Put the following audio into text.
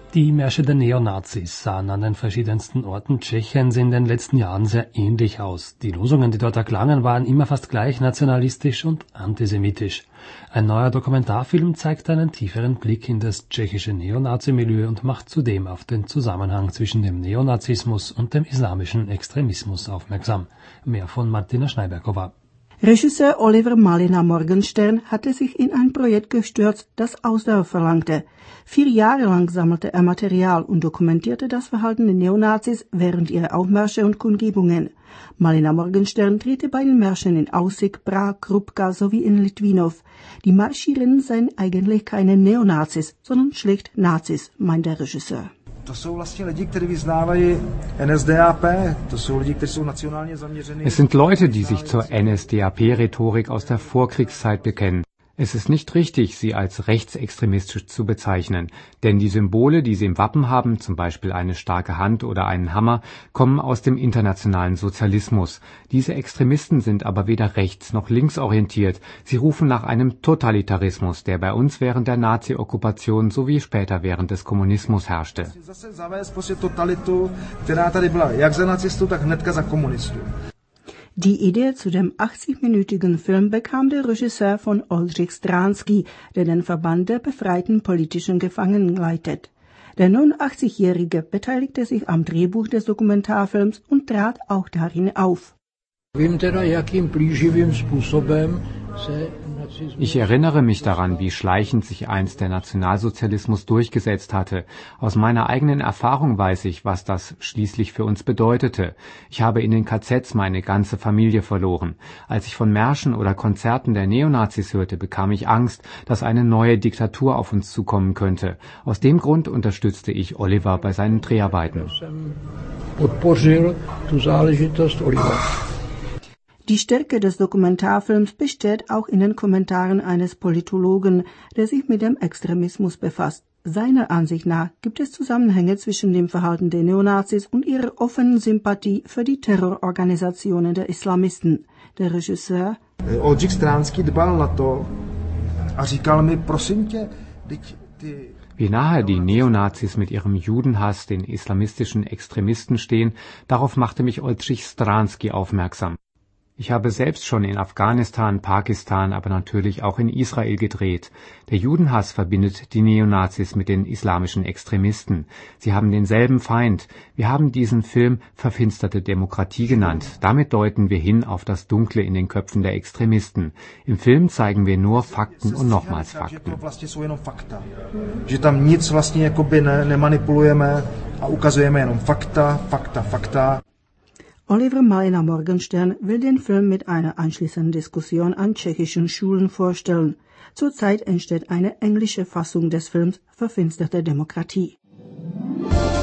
Die Märsche der Neonazis sahen an den verschiedensten Orten Tschechiens in den letzten Jahren sehr ähnlich aus. Die Losungen, die dort erklangen, waren immer fast gleich nationalistisch und antisemitisch. Ein neuer Dokumentarfilm zeigt einen tieferen Blick in das tschechische Neonazi-Milieu und macht zudem auf den Zusammenhang zwischen dem Neonazismus und dem islamischen Extremismus aufmerksam. Mehr von Martina Schneiberkova. Regisseur Oliver Malina Morgenstern hatte sich in ein Projekt gestürzt, das Ausdauer verlangte. 4 Jahre lang sammelte er Material und dokumentierte das Verhalten der Neonazis während ihrer Aufmärsche und Kundgebungen. Malina Morgenstern drehte bei den Märschen in Aussig, Prag, Krupka sowie in Litvinov. Die Marschierenden seien eigentlich keine Neonazis, sondern schlicht Nazis, meint der Regisseur. Es sind Leute, die sich zur NSDAP-Rhetorik aus der Vorkriegszeit bekennen. Es ist nicht richtig, sie als rechtsextremistisch zu bezeichnen, denn die Symbole, die sie im Wappen haben, zum Beispiel eine starke Hand oder einen Hammer, kommen aus dem internationalen Sozialismus. Diese Extremisten sind aber weder rechts- noch linksorientiert. Sie rufen nach einem Totalitarismus, der bei uns während der Nazi-Okkupation sowie später während des Kommunismus herrschte. Die Idee zu dem 80-minütigen Film bekam der Regisseur von Oldřich Stráský, der den Verband der befreiten politischen Gefangenen leitet. Der nun 80-Jährige beteiligte sich am Drehbuch des Dokumentarfilms und trat auch darin auf. Ich erinnere mich daran, wie schleichend sich einst der Nationalsozialismus durchgesetzt hatte. Aus meiner eigenen Erfahrung weiß ich, was das schließlich für uns bedeutete. Ich habe in den KZs meine ganze Familie verloren. Als ich von Märschen oder Konzerten der Neonazis hörte, bekam ich Angst, dass eine neue Diktatur auf uns zukommen könnte. Aus dem Grund unterstützte ich Oliver bei seinen Dreharbeiten. Die Stärke des Dokumentarfilms besteht auch in den Kommentaren eines Politologen, der sich mit dem Extremismus befasst. Seiner Ansicht nach gibt es Zusammenhänge zwischen dem Verhalten der Neonazis und ihrer offenen Sympathie für die Terrororganisationen der Islamisten. Der Regisseur Oldřich Stráský dbal na to a říkal mi, prosím tě, wie nahe die Neonazis mit ihrem Judenhass den islamistischen Extremisten stehen, darauf machte mich Oldřich Stráský aufmerksam. Ich habe selbst schon in Afghanistan, Pakistan, aber natürlich auch in Israel gedreht. Der Judenhass verbindet die Neonazis mit den islamischen Extremisten. Sie haben denselben Feind. Wir haben diesen Film verfinsterte Demokratie genannt. Damit deuten wir hin auf das Dunkle in den Köpfen der Extremisten. Im Film zeigen wir nur Fakten und nochmals Fakten. Že tam nic vlastně jakoby nemanipulujeme a ukazujeme jenom fakta, fakta, fakta. Oliver Malina Morgenstern will den Film mit einer anschließenden Diskussion an tschechischen Schulen vorstellen. Zurzeit entsteht eine englische Fassung des Films Verfinsterte Demokratie.